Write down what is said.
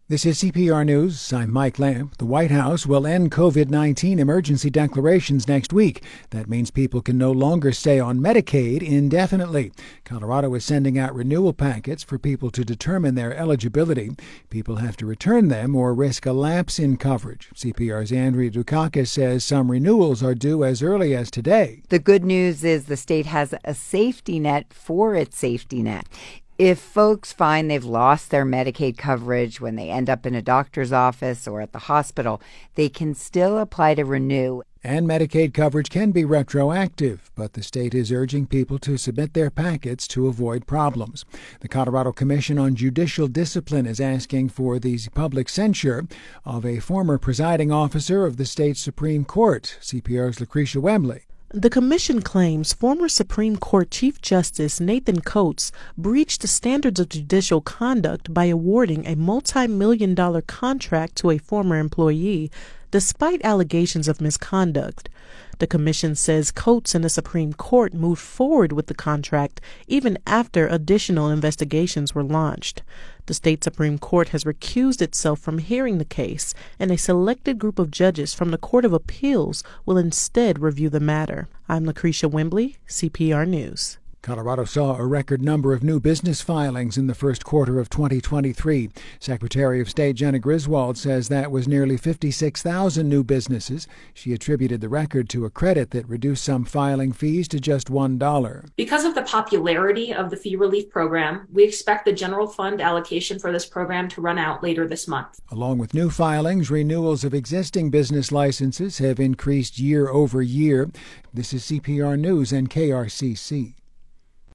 This is CPR News. I'm Mike Lamb. The White House will end COVID-19 emergency declarations next week. That means people can no longer stay on Medicaid indefinitely. Colorado is sending out renewal packets for people to determine their eligibility. People have to return them or risk a lapse in coverage. CPR's Andrea Dukakis says some renewals are due as early as today. The good news is the state has a safety net for its safety net. If folks find they've lost their Medicaid coverage when they end up in a doctor's office or at the hospital, they can still apply to renew. And Medicaid coverage can be retroactive, but the state is urging people to submit their packets to avoid problems. The Colorado Commission on Judicial Discipline is asking for the public censure of a former presiding officer of the state Supreme Court, CPR's Lucretia Wembley. The commission claims former Supreme Court Chief Justice Nathan Coates breached the standards of judicial conduct by awarding a multi-million-dollar contract to a former employee, despite allegations of misconduct. The commission says Coates and the Supreme Court moved forward with the contract even after additional investigations were launched. The state Supreme Court has recused itself from hearing the case, and a selected group of judges from the Court of Appeals will instead review the matter. I'm Lucretia Wembley, CPR News. Colorado saw a record number of new business filings in the first quarter of 2023. Secretary of State Jena Griswold says that was nearly 56,000 new businesses. She attributed the record to a credit that reduced some filing fees to just $1. Because of the popularity of the fee relief program, we expect the general fund allocation for this program to run out later this month. Along with new filings, renewals of existing business licenses have increased year over year. This is CPR News and KRCC.